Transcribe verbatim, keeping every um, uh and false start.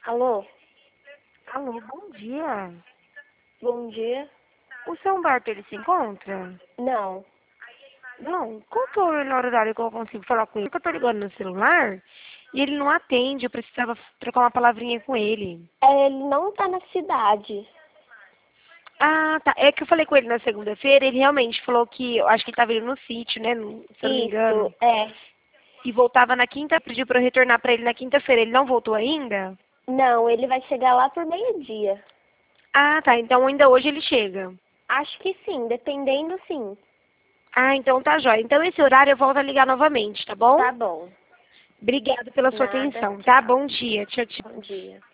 Alô? Alô, bom dia. Bom dia. O seu Humberto, ele se encontra? Não. Não, qual que é o melhor horário que eu consigo falar com ele? Porque eu tô ligando no celular e ele não atende, eu precisava trocar uma palavrinha com ele. É, ele não tá na cidade. Ah, tá. É que eu falei com ele na segunda-feira, ele realmente falou que, eu acho que ele tava indo no sítio, né, no- se eu não me Isso, engano. é. E voltava na quinta, pediu pra eu retornar pra ele na quinta-feira. Ele não voltou ainda? Não, ele vai chegar lá por meio-dia. Ah, tá. Então ainda hoje ele chega. Acho que sim, dependendo sim. Ah, então tá jóia. Então esse horário eu volto a ligar novamente, tá bom? Tá bom. Obrigada pela sua Nada, atenção, tá? tchau. Bom dia. Tchau, tchau. Bom dia.